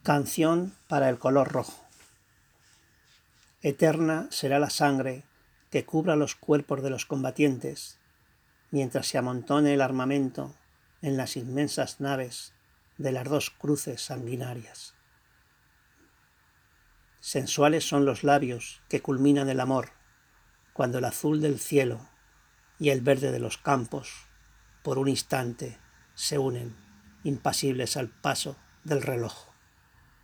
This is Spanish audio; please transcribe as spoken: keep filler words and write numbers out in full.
Canción para el color rojo. Eterna será la sangre que cubra los cuerpos de los combatientes, mientras se amontone el armamento en las inmensas naves de las dos cruces sanguinarias. Sensuales son los labios que culminan el amor, cuando el azul del cielo y el verde de los campos, por un instante, se unen, impasibles al paso del reloj.